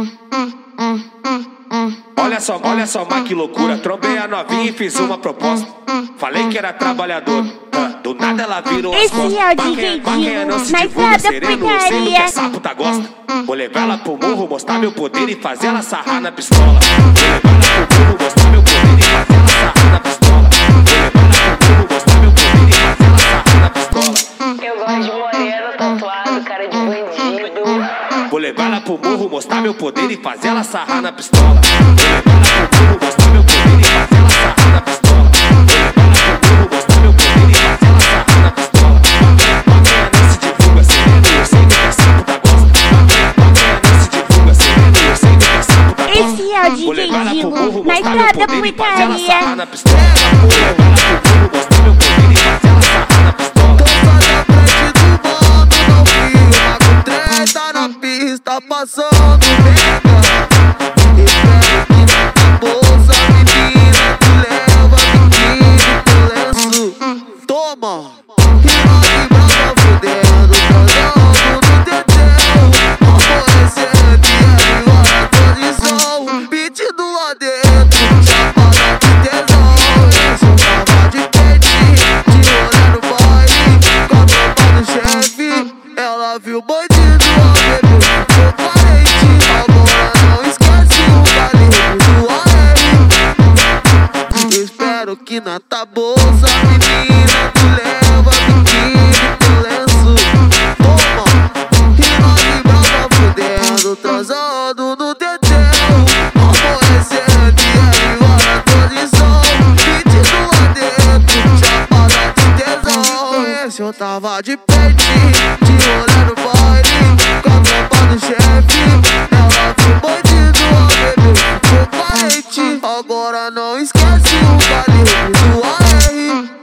Olha só, mas que loucura. Trombei a novinha e fiz uma proposta. Falei que era trabalhador. Do nada ela virou as costas. Esse é o DJ Divo, na estrada putaria. Essa puta gosta. Vou levar ela pro morro, mostrar meu poder e fazer ela sarrar na pistola. Vou levar ela pro morro, mostrar meu poder e fazer ela sarrar na pistola. Vou levar ela pro morro, mostrar meu poder e fazer ela sarrar na pistola. Eu gosto de moreno, tatuado, cara de bandido. Vou levar ela pro morro, mostrar meu poder e fazer ela sarrar na pistola. Vou levar ela pro morro, mostrar meu poder e fazer ela sarrar na pistola. Vou levar ela pro morro, mostrar meu poder e fazer ela sarrar na pistola. Maconha não se divulga sereno, eu sei do que essa puta gosta. Maconha não se divulga sereno, eu sei do que essa puta gosta. Esse é o Vou DJ levar ela pro morro, Divo, na mostrar meu estrada poder e fazer ela sarrar putaria. na pistola. Vou levar ela pro morro, mostrar meu poder e fazer ela sarrar na pistola. Tá passando pega. Espero que na bolsa, menina, tu leva biquíni pro lenço. Toma, rima de brava fudendo, transando no teteu. Aborrecente, agora condição, pedido lá dentro, chapada de tesão. Eu tava de peitinho, de rolê no baile, com a tropa do chefe. Ela viu o bandido, ó bebê. Que na tua bolsa, menina, tu leva biquíni pro lenço. Toma, rima de brava fudendo, transando no teteu. Aborrecente, agora condição, pedido lá dentro, chapada de tesão. Esse eu tava de peitinho, de rolê no baile, com a tropa do chefe. Ela viu bandido, ó bebê, foi parente. Agora não esquece o baile do AR.